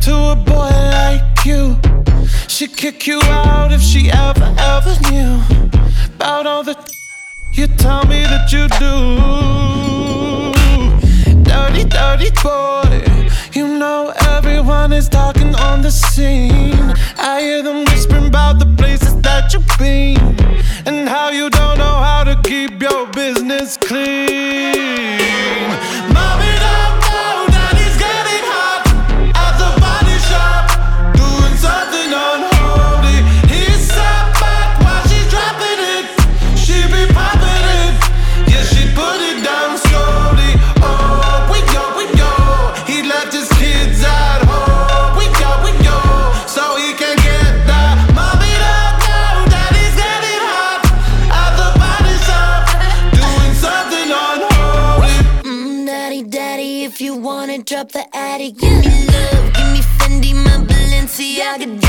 to a boy like you. She'd kick you out if she ever knew about all the you tell me that you do. Dirty, dirty boy. You know everyone is talking on the scene. I hear them whispering about the places that you've been and how you don't know how to keep your business clean. Mommy don't know daddy's getting hot at the body shop, doing something unholy. He's sat back while she's dropping it. She be popping it, yeah, she put it down slowly. Oh, we go. He left his kids at home. We go, so he can get that. Mommy don't know daddy's getting hot at the body shop, doing something unholy. Daddy, if you wanna drop the attic, give me love, give me Fendi, my Balenciaga